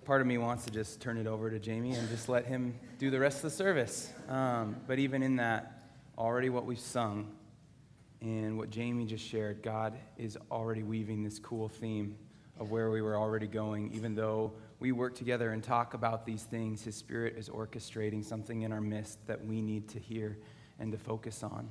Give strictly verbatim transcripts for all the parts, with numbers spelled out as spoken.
part of me wants to just turn it over to Jamie and just let him do the rest of the service. Um, but even in that, already what we've sung and what Jamie just shared, God is already weaving this cool theme of where we were already going. Even though we work together and talk about these things, His Spirit is orchestrating something in our midst that we need to hear and to focus on.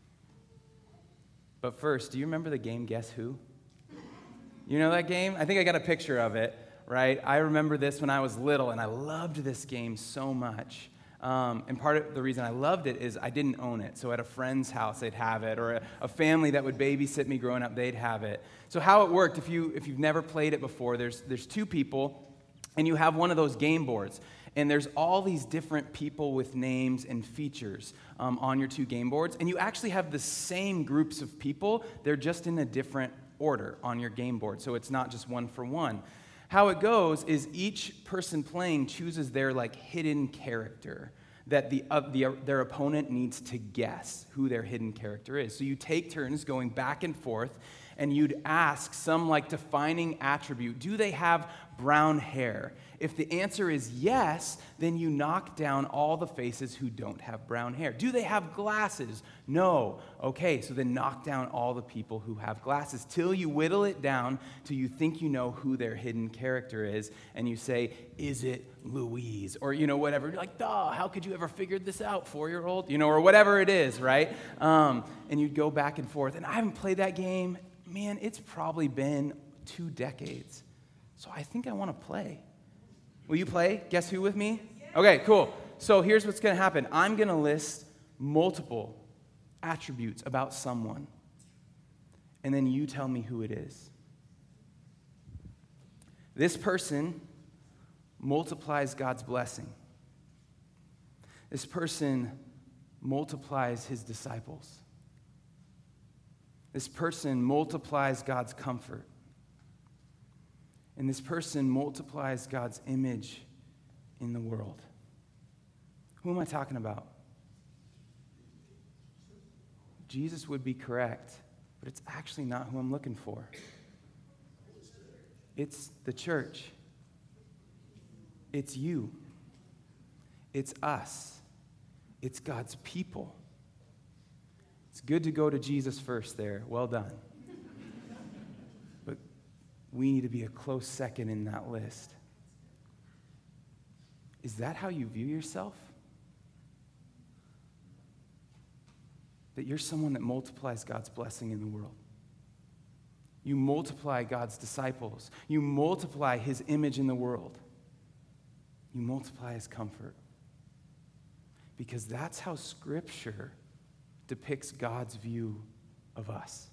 But first, do you remember the game Guess Who? You know that game? I think I got a picture of it, right? I remember this when I was little, and I loved this game so much. Um, and part of the reason I loved it is I didn't own it. So at a friend's house, they'd have it, or a, a family that would babysit me growing up, they'd have it. So how it worked, if, you, if you've never played it before, there's, there's two people, and you have one of those game boards. And there's all these different people with names and features um, on your two game boards. And you actually have the same groups of people. They're just in a different order on your game board. So it's not just one for one. How it goes is each person playing chooses their like hidden character that the, uh, the uh, their opponent needs to guess who their hidden character is. So you take turns going back and forth, and you'd ask some like defining attribute. Do they have brown hair? If the answer is yes, then you knock down all the faces who don't have brown hair. Do they have glasses? No. Okay, so then knock down all the people who have glasses till you whittle it down till you think you know who their hidden character is, and you say, is it Louise? Or, you know, whatever. You're like, duh, how could you ever figure this out, four-year-old? You know, or whatever it is, right? Um, and you'd go back and forth. And I haven't played that game. Man, it's probably been two decades. So I think I want to play. Will you play Guess Who with me? Okay, cool. So here's what's going to happen. I'm going to list multiple attributes about someone, and then you tell me who it is. This person multiplies God's blessing. This person multiplies His disciples. This person multiplies God's comfort. And this person multiplies God's image in the world. Who am I talking about? Jesus would be correct, but it's actually not who I'm looking for. It's the church. It's you. It's us. It's God's people. It's good to go to Jesus first there. Well done. But we need to be a close second in that list. Is that how you view yourself? That you're someone that multiplies God's blessing in the world. You multiply God's disciples. You multiply His image in the world. You multiply His comfort. Because that's how Scripture depicts God's view of us.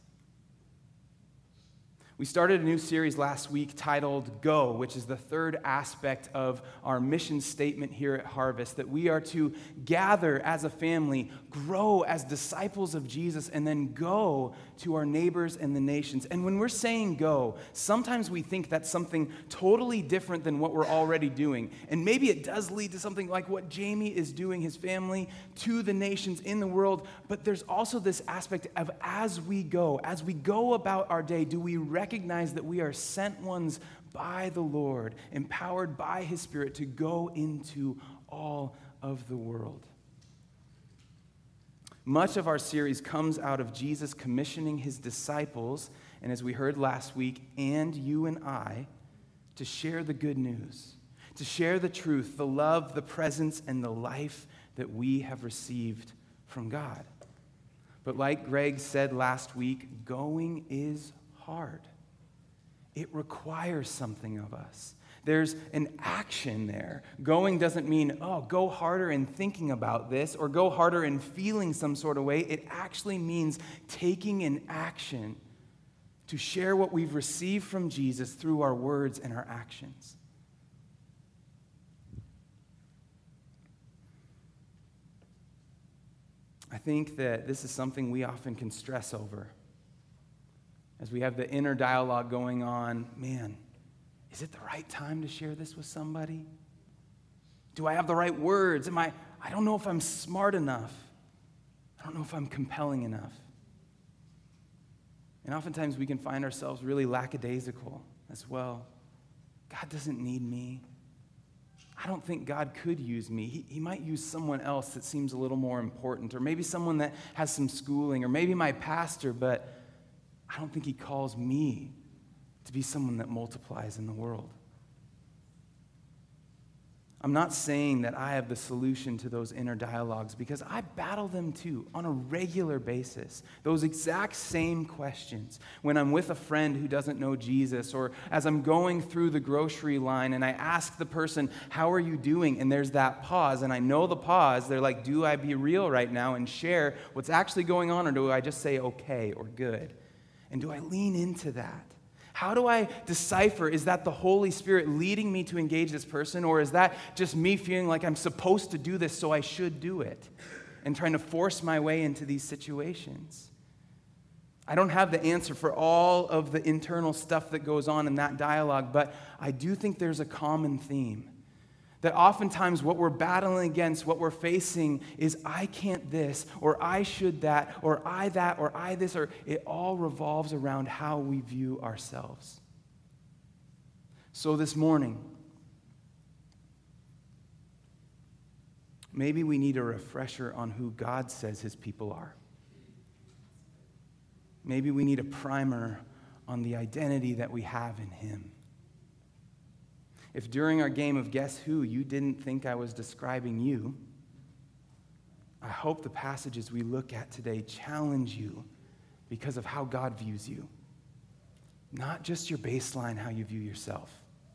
We started a new series last week titled Go, which is the third aspect of our mission statement here at Harvest, that we are to gather as a family, grow as disciples of Jesus, and then go to our neighbors and the nations. And when we're saying go, sometimes we think that's something totally different than what we're already doing. And maybe it does lead to something like what Jamie is doing, his family, to the nations in the world. But there's also this aspect of as we go, as we go about our day, do we recognize Recognize that we are sent ones by the Lord, empowered by His Spirit to go into all of the world. Much of our series comes out of Jesus commissioning His disciples, and as we heard last week, and you and I, to share the good news, to share the truth, the love, the presence, and the life that we have received from God. But like Greg said last week, going is hard. It requires something of us. There's an action there. Going doesn't mean, oh, go harder in thinking about this or go harder in feeling some sort of way. It actually means taking an action to share what we've received from Jesus through our words and our actions. I think that this is something we often can stress over. As we have the inner dialogue going on, man, is it the right time to share this with somebody? Do I have the right words? Am I, I don't know if I'm smart enough. I don't know if I'm compelling enough. And oftentimes we can find ourselves really lackadaisical as well. God doesn't need me. I don't think God could use me. He, he might use someone else that seems a little more important, or maybe someone that has some schooling, or maybe my pastor, but I don't think he calls me to be someone that multiplies in the world. I'm not saying that I have the solution to those inner dialogues, because I battle them too on a regular basis. Those exact same questions when I'm with a friend who doesn't know Jesus, or as I'm going through the grocery line and I ask the person, how are you doing? And there's that pause, and I know the pause. They're like, do I be real right now and share what's actually going on, or do I just say okay or good? And do I lean into that? How do I decipher, is that the Holy Spirit leading me to engage this person, or is that just me feeling like I'm supposed to do this, so I should do it, and trying to force my way into these situations? I don't have the answer for all of the internal stuff that goes on in that dialogue, but I do think there's a common theme. That oftentimes what we're battling against, what we're facing is I can't this, or I should that, or I that, or I this, or it all revolves around how we view ourselves. So this morning, maybe we need a refresher on who God says his people are. Maybe we need a primer on the identity that we have in him. If during our game of Guess Who you didn't think I was describing you, I hope the passages we look at today challenge you because of how God views you. Not just your baseline, how you view yourself.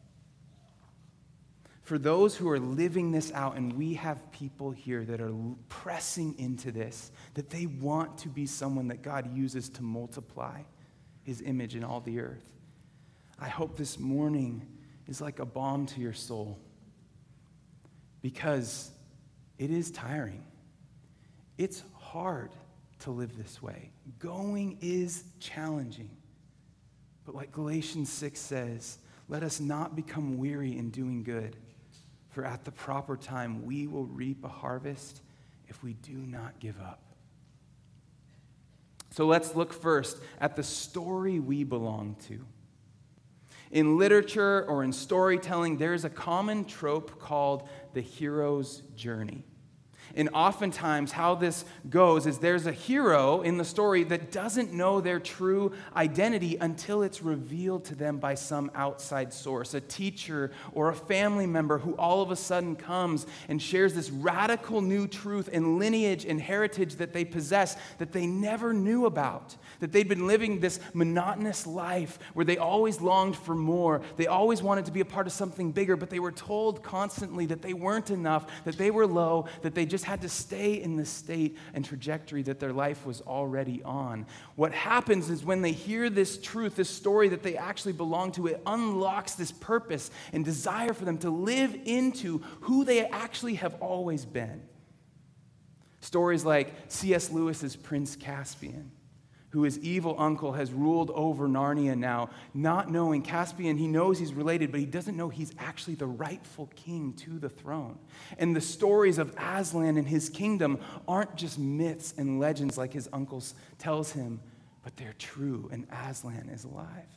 For those who are living this out, and we have people here that are pressing into this, that they want to be someone that God uses to multiply his image in all the earth. I hope this morning is like a balm to your soul, because it is tiring. It's hard to live this way. Going is challenging. But like Galatians six says, let us not become weary in doing good, for at the proper time we will reap a harvest if we do not give up. So let's look first at the story we belong to. In literature or in storytelling, there is a common trope called the hero's journey. And oftentimes how this goes is there's a hero in the story that doesn't know their true identity until it's revealed to them by some outside source, a teacher or a family member who all of a sudden comes and shares this radical new truth and lineage and heritage that they possess that they never knew about, that they'd been living this monotonous life where they always longed for more. They always wanted to be a part of something bigger, but they were told constantly that they weren't enough, that they were low, that they just had to stay in the state and trajectory that their life was already on. What happens is when they hear this truth, this story that they actually belong to, it unlocks this purpose and desire for them to live into who they actually have always been. Stories like C S Lewis's Prince Caspian, who his evil uncle has ruled over Narnia now, not knowing Caspian, he knows he's related, but he doesn't know he's actually the rightful king to the throne. And the stories of Aslan and his kingdom aren't just myths and legends like his uncle tells him, but they're true, and Aslan is alive.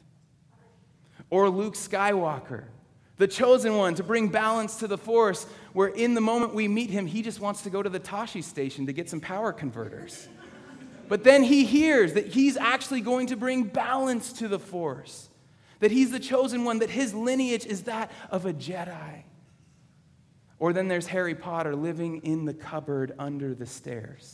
Or Luke Skywalker, the chosen one to bring balance to the Force, where in the moment we meet him, he just wants to go to the Tashi station to get some power converters. But then he hears that he's actually going to bring balance to the Force, that he's the chosen one, that his lineage is that of a Jedi. Or then there's Harry Potter living in the cupboard under the stairs,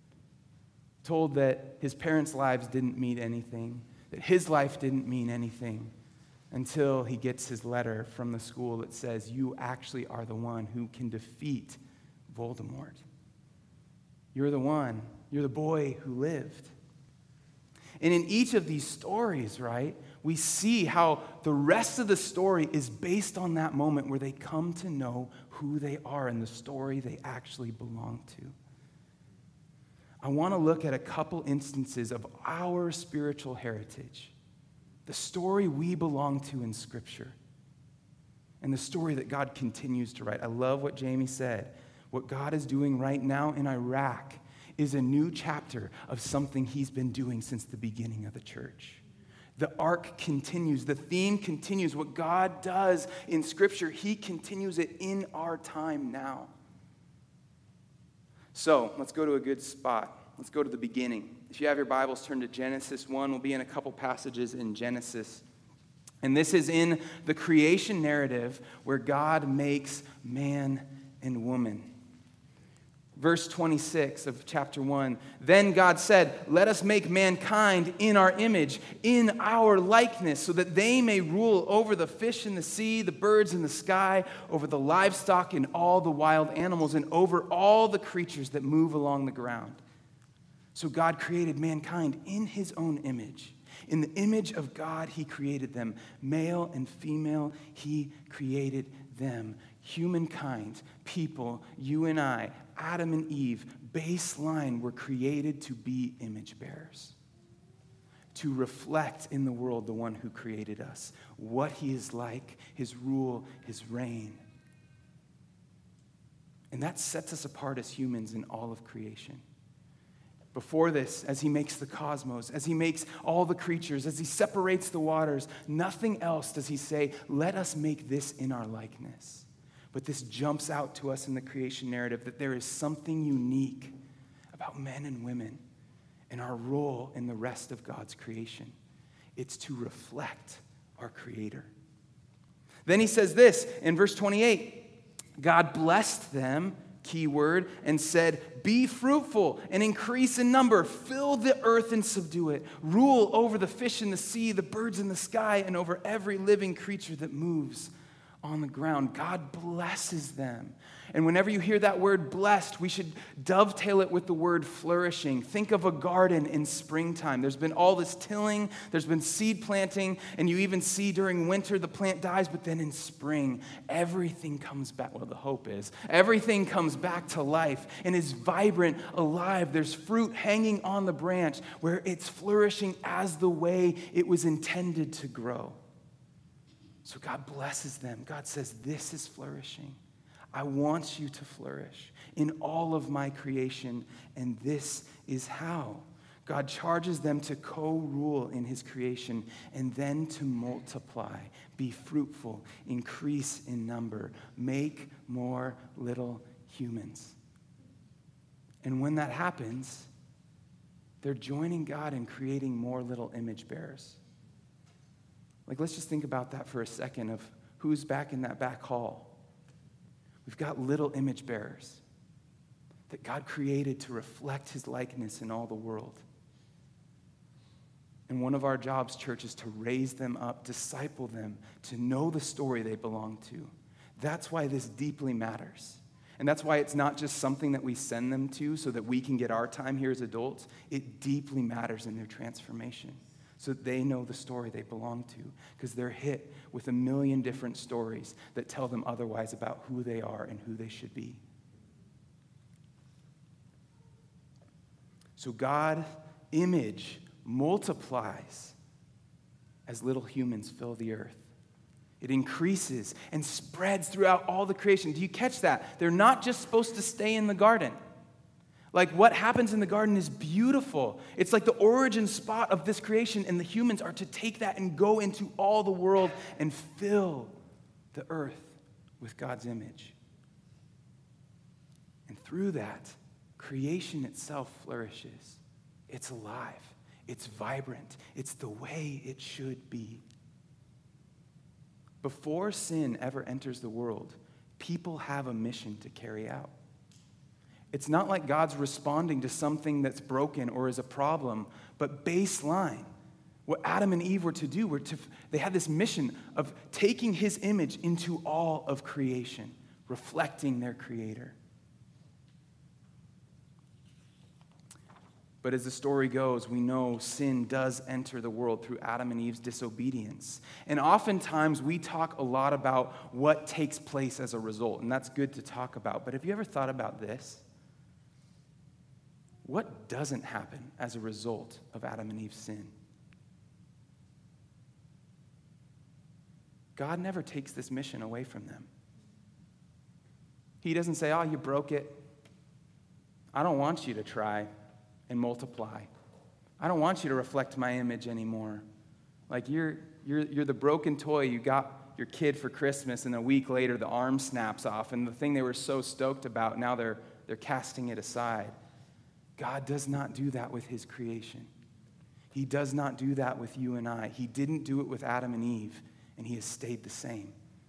told that his parents' lives didn't mean anything, that his life didn't mean anything, until he gets his letter from the school that says, you actually are the one who can defeat Voldemort. You're the one. You're the boy who lived. And in each of these stories, right, we see how the rest of the story is based on that moment where they come to know who they are and the story they actually belong to. I want to look at a couple instances of our spiritual heritage, the story we belong to in Scripture, and the story that God continues to write. I love what Jamie said. What God is doing right now in Iraq is a new chapter of something he's been doing since the beginning of the church. The arc continues. The theme continues. What God does in Scripture, he continues it in our time now. So let's go to a good spot. Let's go to the beginning. If you have your Bibles, turn to Genesis one. We'll be in a couple passages in Genesis. And this is in the creation narrative where God makes man and woman. Verse twenty-six of chapter one, then God said, let us make mankind in our image, in our likeness, so that they may rule over the fish in the sea, the birds in the sky, over the livestock and all the wild animals, and over all the creatures that move along the ground. So God created mankind in his own image. In the image of God, he created them. Male and female, he created them. Humankind, people, you and I, Adam and Eve, baseline, were created to be image bearers, to reflect in the world the one who created us, what he is like, his rule, his reign. And that sets us apart as humans in all of creation. Before this, as he makes the cosmos, as he makes all the creatures, as he separates the waters, nothing else does he say, let us make this in our likeness. But this jumps out to us in the creation narrative that there is something unique about men and women and our role in the rest of God's creation. It's to reflect our Creator. Then he says this in verse twenty-eight, God blessed them, key word, and said, be fruitful and increase in number, fill the earth and subdue it, rule over the fish in the sea, the birds in the sky, and over every living creature that moves on the ground. God blesses them. And whenever you hear that word blessed, we should dovetail it with the word flourishing. Think of a garden in springtime. There's been all this tilling, there's been seed planting, and you even see during winter the plant dies, but then in spring, everything comes back. Well, the hope is, everything comes back to life and is vibrant, alive. There's fruit hanging on the branch where it's flourishing as the way it was intended to grow. So God blesses them. God says, this is flourishing. I want you to flourish in all of my creation, and this is how. God charges them to co-rule in his creation and then to multiply, be fruitful, increase in number, make more little humans. And when that happens, they're joining God in creating more little image bearers. Like, let's just think about that for a second of who's back in that back hall. We've got little image bearers that God created to reflect his likeness in all the world. And one of our jobs, church, is to raise them up, disciple them, to know the story they belong to. That's why this deeply matters. And that's why it's not just something that we send them to so that we can get our time here as adults. It deeply matters in their transformation, so that they know the story they belong to, because they're hit with a million different stories that tell them otherwise about who they are and who they should be. So God's image multiplies as little humans fill the earth. It increases and spreads throughout all the creation. Do you catch that? They're not just supposed to stay in the garden. Like, what happens in the garden is beautiful. It's like the origin spot of this creation, and the humans are to take that and go into all the world and fill the earth with God's image. And through that, creation itself flourishes. It's alive. It's vibrant. It's the way it should be. Before sin ever enters the world, people have a mission to carry out. It's not like God's responding to something that's broken or is a problem, but baseline, what Adam and Eve were to do, were to, they had this mission of taking his image into all of creation, reflecting their Creator. But as the story goes, we know sin does enter the world through Adam and Eve's disobedience. And oftentimes we talk a lot about what takes place as a result, and that's good to talk about. But have you ever thought about this? What doesn't happen as a result of Adam and Eve's sin? God never takes this mission away from them. He doesn't say, oh, you broke it. I don't want you to try and multiply. I don't want you to reflect my image anymore. Like you're, you're, you're the broken toy you got your kid for Christmas, and a week later the arm snaps off, and the thing they were so stoked about, now they're, they're casting it aside. God does not do that with his creation. He does not do that with you and I. He didn't do it with Adam and Eve, and he has stayed the same.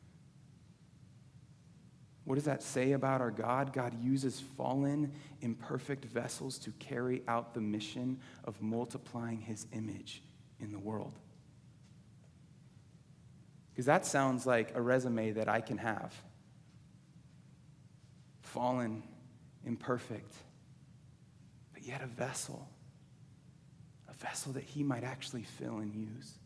What does that say about our God? God uses fallen, imperfect vessels to carry out the mission of multiplying his image in the world. Because that sounds like a resume that I can have. Fallen, imperfect, but yet a vessel. A vessel that he might actually fill and use.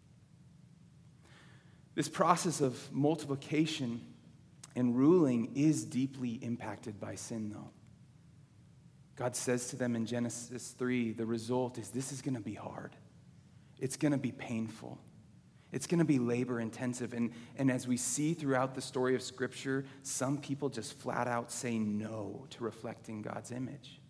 This process of multiplication and ruling is deeply impacted by sin, though. God says to them in Genesis three, the result is this is going to be hard. It's going to be painful. It's going to be labor intensive. And, and as we see throughout the story of Scripture, some people just flat out say no to reflecting God's image.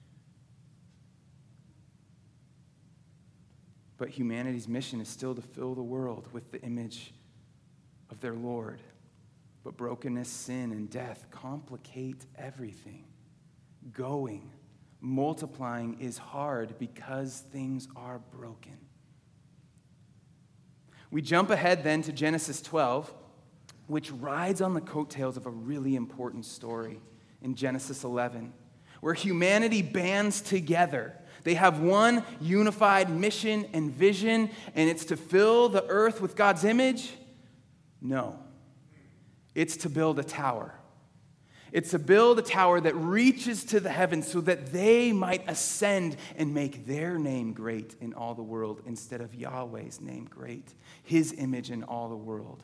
But humanity's mission is still to fill the world with the image of their Lord. But brokenness, sin, and death complicate everything. Going, multiplying is hard because things are broken. We jump ahead then to Genesis twelve, which rides on the coattails of a really important story in Genesis eleven, where humanity bands together. They have one unified mission and vision, and it's to fill the earth with God's image? No. It's to build a tower. It's to build a tower that reaches to the heavens so that they might ascend and make their name great in all the world instead of Yahweh's name great, his image in all the world.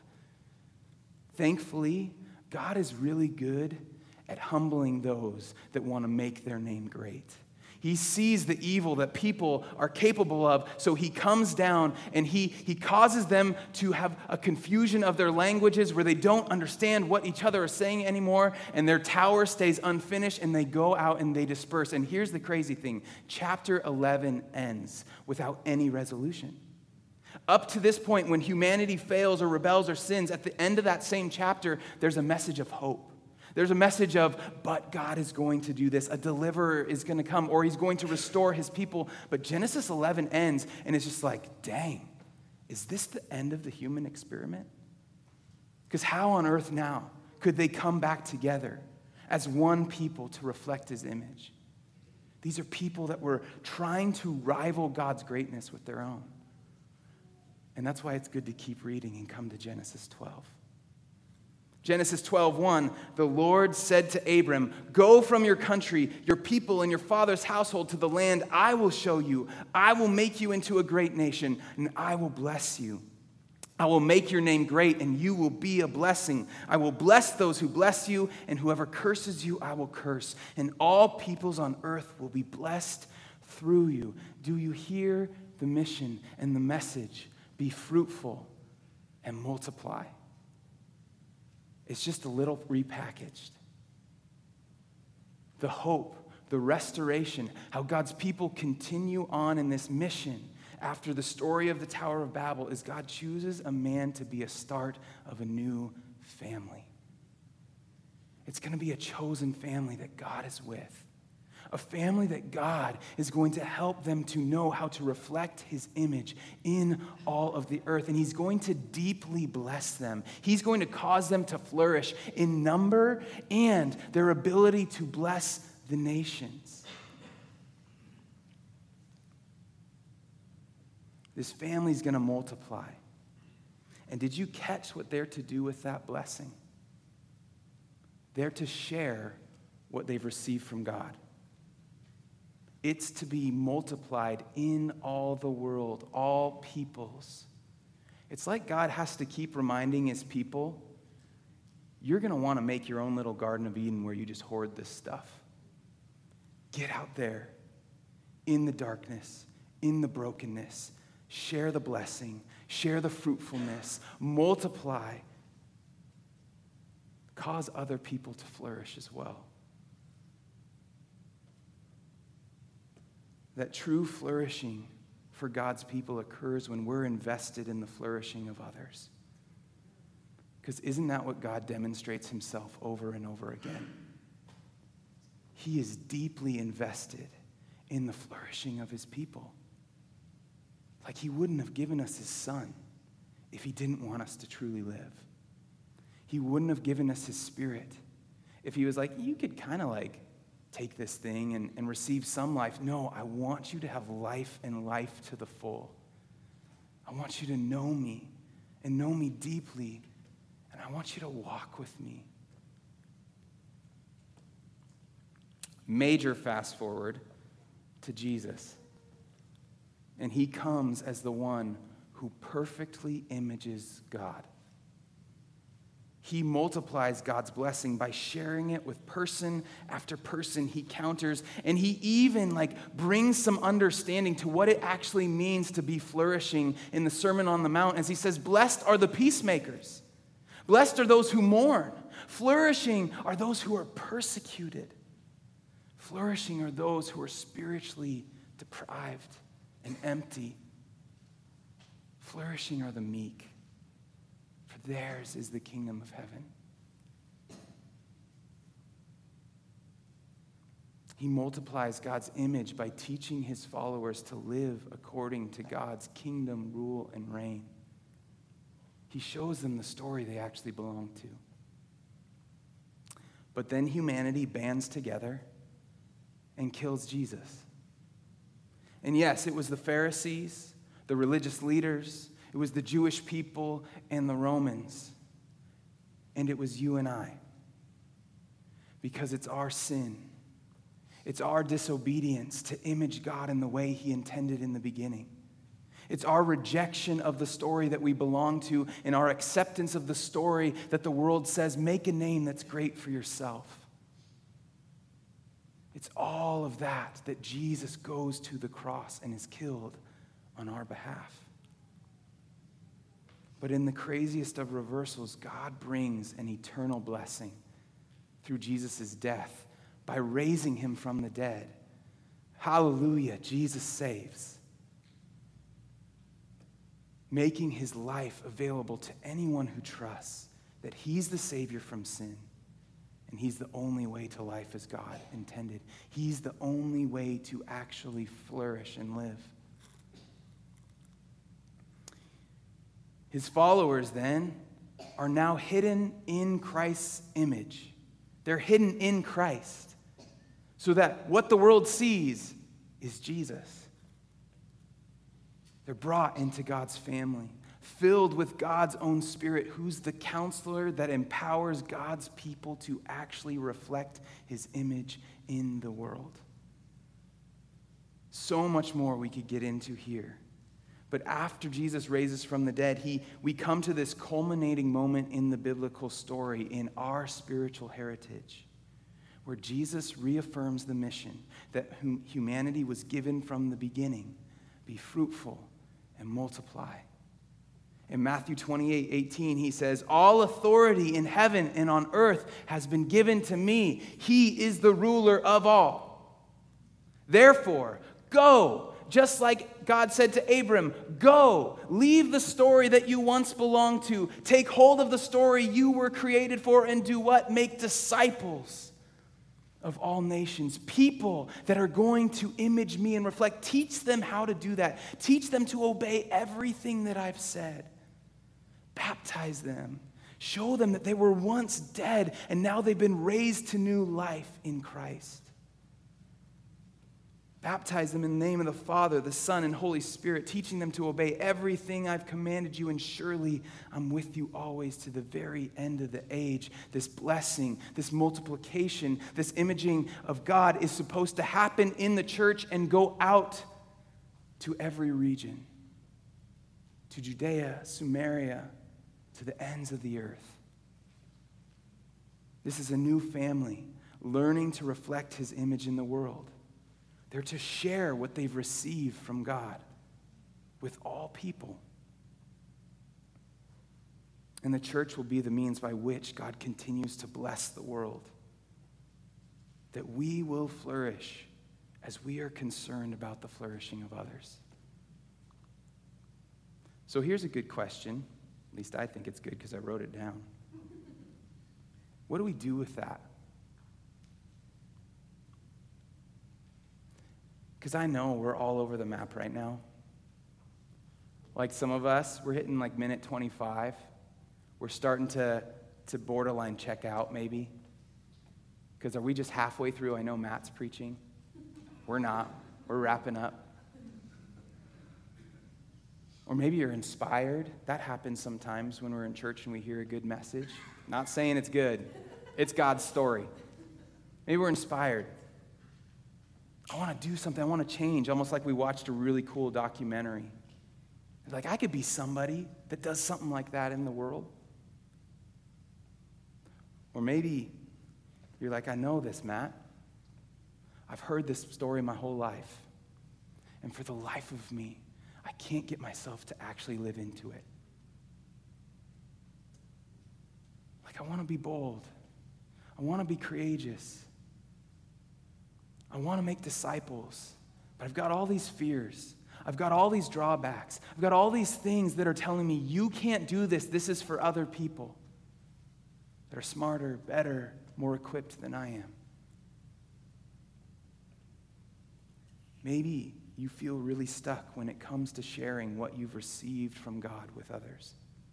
Thankfully, God is really good at humbling those that want to make their name great. He sees the evil that people are capable of, so he comes down and he, he causes them to have a confusion of their languages where they don't understand what each other is saying anymore, and their tower stays unfinished, and they go out and they disperse. And here's the crazy thing. Chapter eleven ends without any resolution. Up to this point, when humanity fails or rebels or sins, at the end of that same chapter, there's a message of hope. There's a message of, but God is going to do this. A deliverer is going to come, or he's going to restore his people. But Genesis eleven ends, and it's just like, dang, is this the end of the human experiment? Because how on earth now could they come back together as one people to reflect his image? These are people that were trying to rival God's greatness with their own. And that's why it's good to keep reading and come to Genesis twelve. Genesis twelve one, the Lord said to Abram, "Go from your country, your people, and your father's household to the land I will show you. I will make you into a great nation, and I will bless you. I will make your name great, and you will be a blessing. I will bless those who bless you, and whoever curses you, I will curse. And all peoples on earth will be blessed through you." Do you hear the mission and the message? Be fruitful and multiply. It's just a little repackaged. The hope, the restoration, how God's people continue on in this mission after the story of the Tower of Babel is God chooses a man to be a start of a new family. It's going to be a chosen family that God is with. A family that God is going to help them to know how to reflect his image in all of the earth. And he's going to deeply bless them. He's going to cause them to flourish in number and their ability to bless the nations. This family is going to multiply. And did you catch what they're to do with that blessing? They're to share what they've received from God. It's to be multiplied in all the world, all peoples. It's like God has to keep reminding his people, you're going to want to make your own little Garden of Eden where you just hoard this stuff. Get out there in the darkness, in the brokenness. Share the blessing. Share the fruitfulness. Multiply. Cause other people to flourish as well. That true flourishing for God's people occurs when we're invested in the flourishing of others. Because isn't that what God demonstrates himself over and over again? He is deeply invested in the flourishing of his people. Like he wouldn't have given us his son if he didn't want us to truly live. He wouldn't have given us his spirit if he was like, you could kind of like take this thing and, and receive some life. No, I want you to have life and life to the full. I want you to know me and know me deeply, and I want you to walk with me. Major fast forward to Jesus. And he comes as the one who perfectly images God. He multiplies God's blessing by sharing it with person after person he counters. And he even like brings some understanding to what it actually means to be flourishing in the Sermon on the Mount, as he says, blessed are the peacemakers. Blessed are those who mourn. Flourishing are those who are persecuted. Flourishing are those who are spiritually deprived and empty. Flourishing are the meek, for theirs is the kingdom of heaven. He multiplies God's image by teaching his followers to live according to God's kingdom, rule, and reign. He shows them the story they actually belong to. But then humanity bands together and kills Jesus. And yes, it was the Pharisees, the religious leaders, it was the Jewish people and the Romans. And it was you and I. Because it's our sin. It's our disobedience to image God in the way he intended in the beginning. It's our rejection of the story that we belong to and our acceptance of the story that the world says, make a name that's great for yourself. It's all of that that Jesus goes to the cross and is killed on our behalf. But in the craziest of reversals, God brings an eternal blessing through Jesus' death by raising him from the dead. Hallelujah, Jesus saves. Making his life available to anyone who trusts that he's the Savior from sin. And he's the only way to life as God intended. He's the only way to actually flourish and live. His followers, then, are now hidden in Christ's image. They're hidden in Christ, so that what the world sees is Jesus. They're brought into God's family, filled with God's own Spirit, who's the counselor that empowers God's people to actually reflect his image in the world. So much more we could get into here. But after Jesus raises from the dead, he, we come to this culminating moment in the biblical story, in our spiritual heritage, where Jesus reaffirms the mission that whom humanity was given from the beginning: be fruitful and multiply. In Matthew twenty-eight eighteen, he says, all authority in heaven and on earth has been given to me. He is the ruler of all. Therefore, go. Just like God said to Abram, go, leave the story that you once belonged to. Take hold of the story you were created for and do what? Make disciples of all nations, people that are going to image me and reflect. Teach them how to do that. Teach them to obey everything that I've said. Baptize them. Show them that they were once dead and now they've been raised to new life in Christ. Baptize them in the name of the Father, the Son, and Holy Spirit, teaching them to obey everything I've commanded you, and surely I'm with you always to the very end of the age. This blessing, this multiplication, this imaging of God is supposed to happen in the church and go out to every region, to Judea, Samaria, to the ends of the earth. This is a new family learning to reflect his image in the world. They're to share what they've received from God with all people. And the church will be the means by which God continues to bless the world. That we will flourish as we are concerned about the flourishing of others. So here's a good question. At least I think it's good because I wrote it down. What do we do with that? Because I know we're all over the map right now. Like some of us, we're hitting like minute twenty-five. We're starting to, to borderline check out maybe. Because are we just halfway through? I know Matt's preaching. We're not. We're wrapping up. Or maybe you're inspired. That happens sometimes when we're in church and we hear a good message. Not saying it's good. It's God's story. Maybe we're inspired. I want to do something. I want to change. Almost like we watched a really cool documentary. Like, I could be somebody that does something like that in the world. Or maybe you're like, I know this, Matt. I've heard this story my whole life. And for the life of me, I can't get myself to actually live into it. Like, I want to be bold. I want to be courageous. I want to make disciples. But I've got all these fears. I've got all these drawbacks. I've got all these things that are telling me, you can't do this. This is for other people that are smarter, better, more equipped than I am. Maybe you feel really stuck when it comes to sharing what you've received from God with others.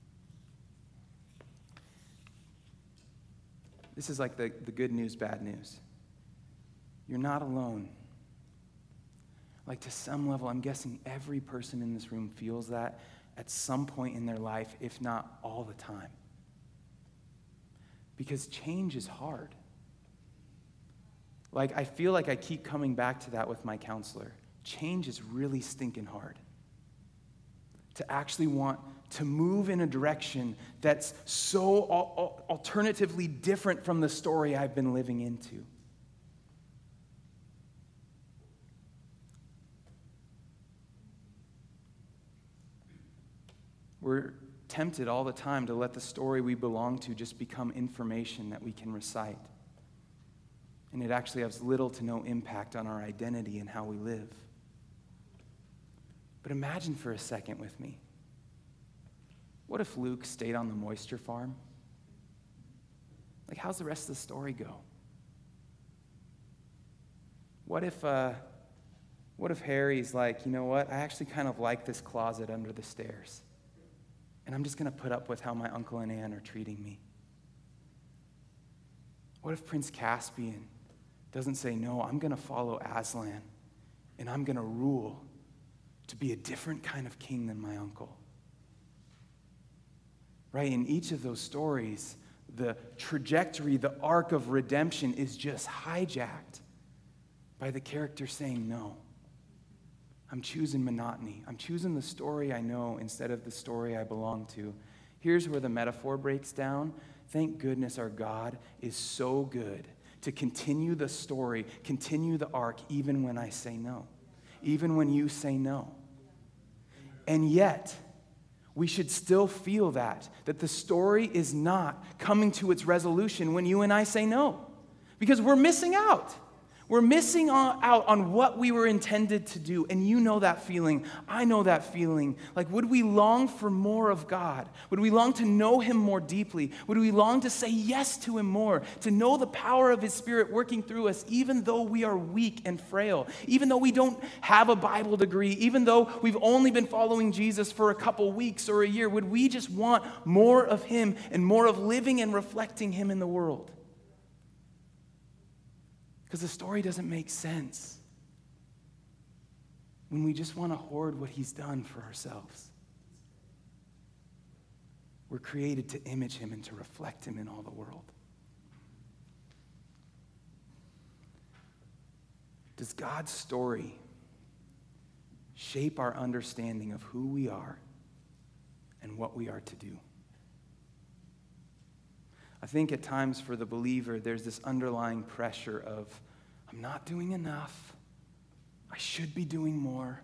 This is like the, the good news, bad news. You're not alone. Like, to some level, I'm guessing every person in this room feels that at some point in their life, if not all the time. Because change is hard. Like, I feel like I keep coming back to that with my counselor. Change is really stinking hard. To actually want to move in a direction that's so al- alternatively different from the story I've been living into. We're tempted all the time to let the story we belong to just become information that we can recite. And it actually has little to no impact on our identity and how we live. But imagine for a second with me. What if Luke stayed on the moisture farm? Like, how's the rest of the story go? What if, uh, what if Harry's like, you know what? I actually kind of like this closet under the stairs. And I'm just going to put up with how my uncle and aunt are treating me. What if Prince Caspian doesn't say, no, I'm going to follow Aslan, and I'm going to rule to be a different kind of king than my uncle? Right? In each of those stories, the trajectory, the arc of redemption is just hijacked by the character saying, no, I'm choosing monotony. I'm choosing the story I know instead of the story I belong to. Here's where the metaphor breaks down. Thank goodness our God is so good to continue the story, continue the arc, even when I say no, even when you say no. And yet, we should still feel that, that the story is not coming to its resolution when you and I say no, because we're missing out. We're missing out on what we were intended to do. And you know that feeling. I know that feeling. Like, would we long for more of God? Would we long to know him more deeply? Would we long to say yes to him more? To know the power of his Spirit working through us, even though we are weak and frail, even though we don't have a Bible degree, even though we've only been following Jesus for a couple weeks or a year? Would we just want more of him and more of living and reflecting him in the world? Because the story doesn't make sense when we just want to hoard what he's done for ourselves. We're created to image him and to reflect him in all the world. Does God's story shape our understanding of who we are and what we are to do? I think at times for the believer, there's this underlying pressure of, I'm not doing enough. I should be doing more.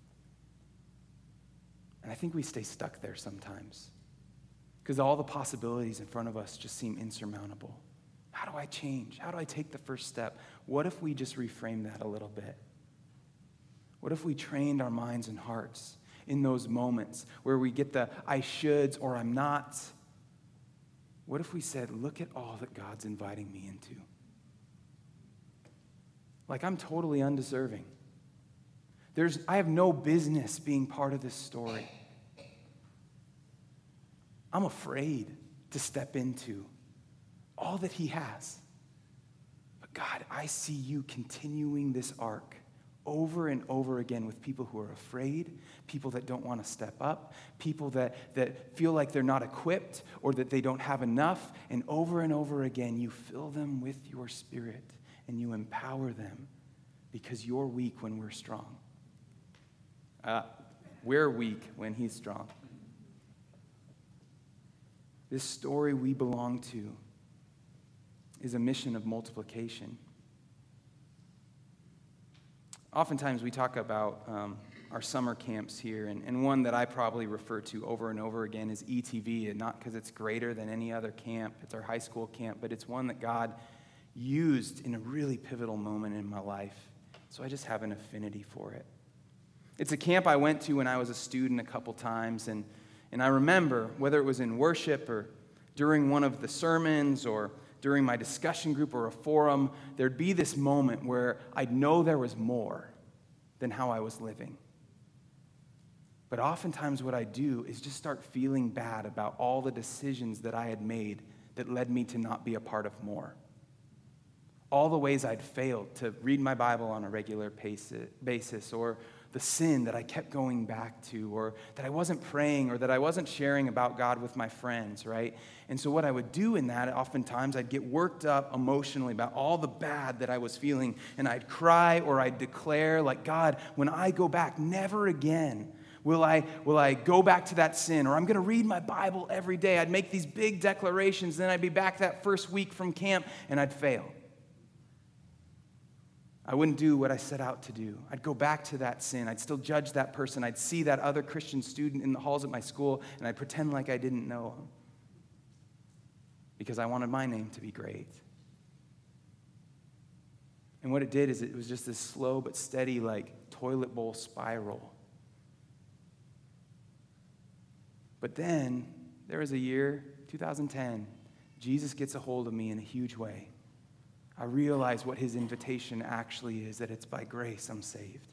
And I think we stay stuck there sometimes because all the possibilities in front of us just seem insurmountable. How do I change? How do I take the first step? What if we just reframe that a little bit? What if we trained our minds and hearts in those moments where we get the I shoulds or I'm not. What if we said, look at all that God's inviting me into? Like, I'm totally undeserving. There's, I have no business being part of this story. I'm afraid to step into all that he has. But God, I see you continuing this arc over and over again with people who are afraid, people that don't want to step up, people that, that feel like they're not equipped or that they don't have enough. And over and over again, you fill them with your Spirit and you empower them because you're weak when we're strong. Uh, we're weak when he's strong. This story we belong to is a mission of multiplication. Oftentimes we talk about um, our summer camps here, and, and one that I probably refer to over and over again is E T V, and not because it's greater than any other camp. It's our high school camp, but it's one that God used in a really pivotal moment in my life. So I just have an affinity for it. It's a camp I went to when I was a student a couple times, and, and I remember, whether it was in worship or during one of the sermons or during my discussion group or a forum, there'd be this moment where I'd know there was more than how I was living. But oftentimes what I do is just start feeling bad about all the decisions that I had made that led me to not be a part of more. All the ways I'd failed to read my Bible on a regular basis, or the sin that I kept going back to, or that I wasn't praying, or that I wasn't sharing about God with my friends, right? And so what I would do in that, oftentimes I'd get worked up emotionally about all the bad that I was feeling, and I'd cry or I'd declare, like, God, when I go back, never again will I, will I go back to that sin, or I'm going to read my Bible every day. I'd make these big declarations, then I'd be back that first week from camp, and I'd fail. I wouldn't do what I set out to do. I'd go back to that sin. I'd still judge that person. I'd see that other Christian student in the halls at my school, and I'd pretend like I didn't know him because I wanted my name to be great. And what it did is it was just this slow but steady, like, toilet bowl spiral. But then, there was a year, two thousand ten, Jesus gets a hold of me in a huge way. I realize what his invitation actually is, that it's by grace I'm saved.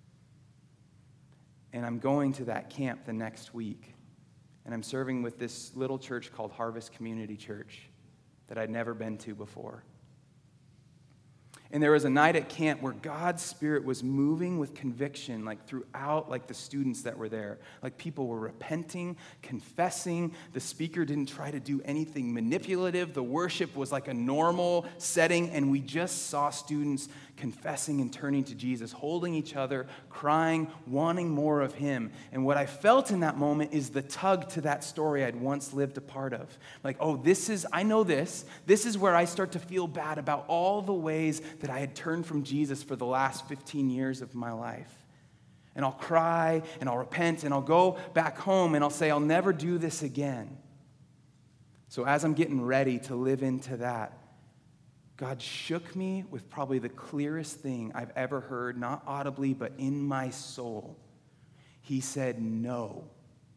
And I'm going to that camp the next week, and I'm serving with this little church called Harvest Community Church that I'd never been to before. And there was a night at camp where God's Spirit was moving with conviction, like throughout, like the students that were there. Like people were repenting, confessing. The speaker didn't try to do anything manipulative. The worship was like a normal setting, and we just saw students confessing and turning to Jesus, holding each other, crying, wanting more of him. And what I felt in that moment is the tug to that story I'd once lived a part of. Like, oh, this is, I know this. This is where I start to feel bad about all the ways that I had turned from Jesus for the last fifteen years of my life. And I'll cry, and I'll repent, and I'll go back home, and I'll say, I'll never do this again. So as I'm getting ready to live into that, God shook me with probably the clearest thing I've ever heard, not audibly, but in my soul. He said, no.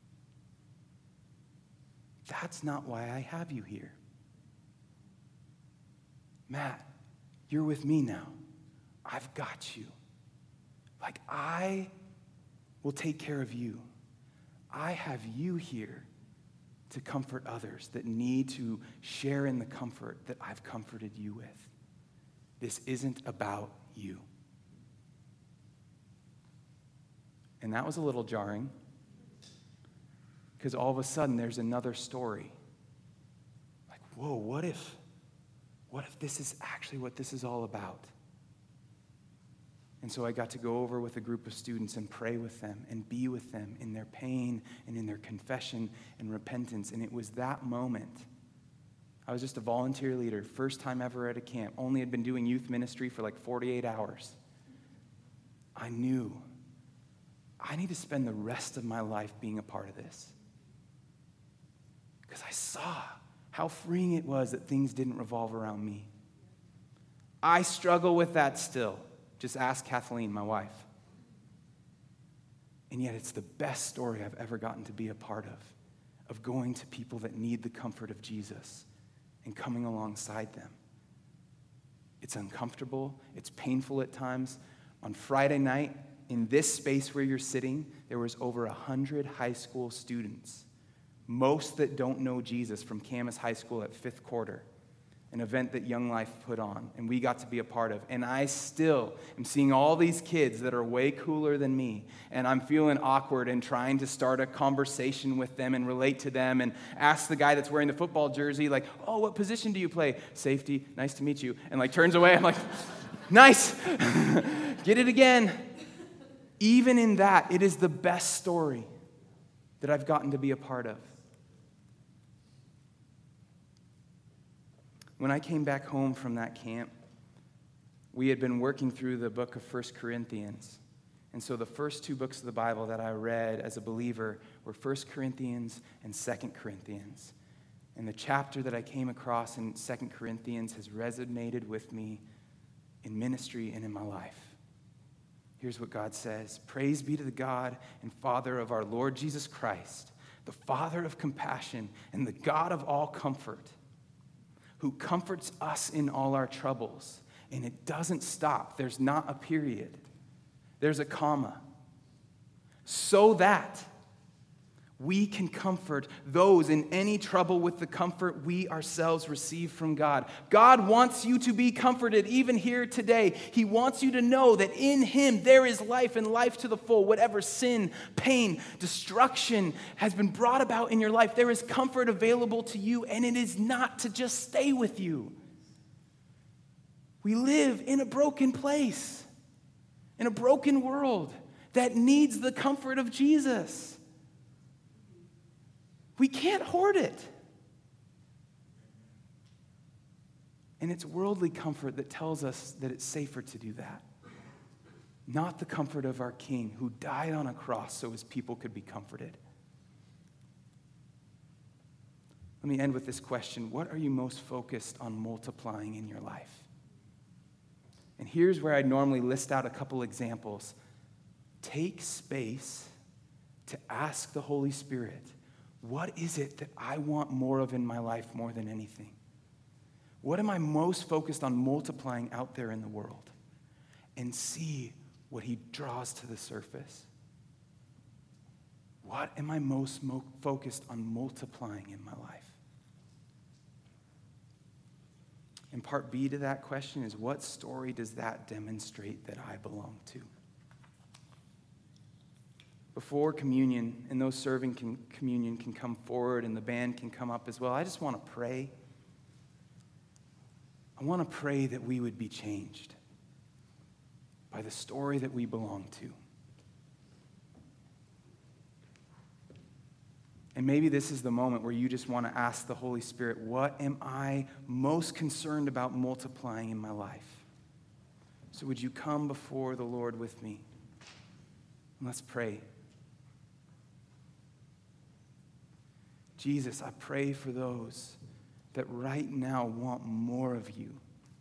That's not why I have you here. Matt, you're with me now. I've got you. Like, I will take care of you. I have you here to comfort others that need to share in the comfort that I've comforted you with. This isn't about you. And that was a little jarring, because all of a sudden there's another story. Like, whoa, what if, what if this is actually what this is all about? And so I got to go over with a group of students and pray with them and be with them in their pain and in their confession and repentance. And it was that moment. I was just a volunteer leader, first time ever at a camp, only had been doing youth ministry for like forty-eight hours. I knew I need to spend the rest of my life being a part of this. Because I saw how freeing it was that things didn't revolve around me. I struggle with that still. Just ask Kathleen, my wife. And yet it's the best story I've ever gotten to be a part of, of going to people that need the comfort of Jesus and coming alongside them. It's uncomfortable. It's painful at times. On Friday night, in this space where you're sitting, there was over one hundred high school students, most that don't know Jesus, from Camas High School at fifth quarter, an event that Young Life put on, and we got to be a part of. And I still am seeing all these kids that are way cooler than me, and I'm feeling awkward and trying to start a conversation with them and relate to them and ask the guy that's wearing the football jersey, like, oh, what position do you play? Safety, nice to meet you. And like turns away, I'm like, nice, get it again. Even in that, it is the best story that I've gotten to be a part of. When I came back home from that camp, we had been working through the book of First Corinthians. And so the first two books of the Bible that I read as a believer were First Corinthians and Second Corinthians. And the chapter that I came across in Second Corinthians has resonated with me in ministry and in my life. Here's what God says: "Praise be to the God and Father of our Lord Jesus Christ, the Father of compassion and the God of all comfort, who comforts us in all our troubles." And it doesn't stop. There's not a period. There's a comma. "So that we can comfort those in any trouble with the comfort we ourselves receive from God." God wants you to be comforted even here today. He wants you to know that in Him there is life and life to the full. Whatever sin, pain, destruction has been brought about in your life, there is comfort available to you, and it is not to just stay with you. We live in a broken place, in a broken world that needs the comfort of Jesus. We can't hoard it. And it's worldly comfort that tells us that it's safer to do that. Not the comfort of our King, who died on a cross so his people could be comforted. Let me end with this question: what are you most focused on multiplying in your life? And here's where I'd normally list out a couple examples. Take space to ask the Holy Spirit, what is it that I want more of in my life more than anything? What am I most focused on multiplying out there in the world? And see what He draws to the surface. What am I most mo- focused on multiplying in my life? And part B to that question is, what story does that demonstrate that I belong to? Before communion, and those serving can, communion can come forward and the band can come up as well, I just want to pray. I want to pray that we would be changed by the story that we belong to. And maybe this is the moment where you just want to ask the Holy Spirit, what am I most concerned about multiplying in my life? So would you come before the Lord with me? And let's pray. Jesus, I pray for those that right now want more of you,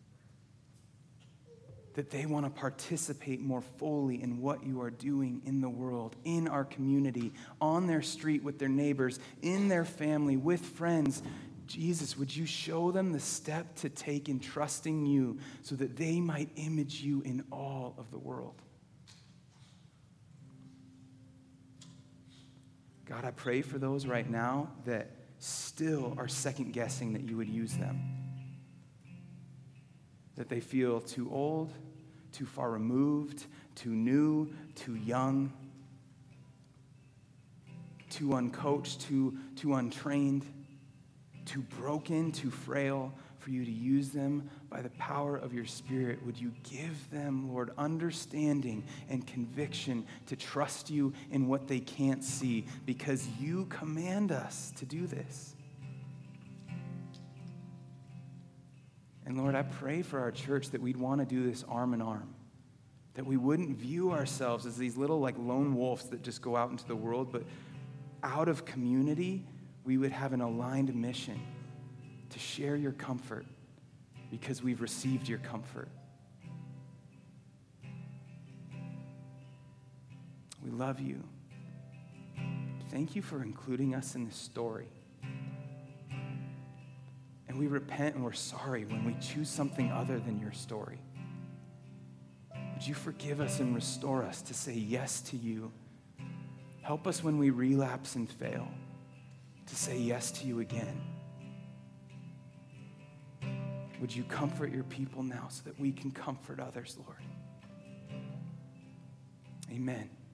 that they want to participate more fully in what you are doing in the world, in our community, on their street with their neighbors, in their family, with friends. Jesus, would you show them the step to take in trusting you so that they might image you in all of the world? God, I pray for those right now that still are second-guessing that you would use them. That they feel too old, too far removed, too new, too young, too uncoached, too, too untrained, too broken, too frail for you to use them by the power of your Spirit. Would you give them, Lord, understanding and conviction to trust you in what they can't see, because you command us to do this. And Lord, I pray for our church that we'd want to do this arm in arm, that we wouldn't view ourselves as these little like lone wolves that just go out into the world, but out of community, we would have an aligned mission to share your comfort because we've received your comfort. We love you. thank you for including us in this story. And we repent and we're sorry when we choose something other than your story. Would you forgive us and restore us to say yes to you? Help us when we relapse and fail to say yes to you again. Would you comfort your people now so that we can comfort others, Lord? Amen.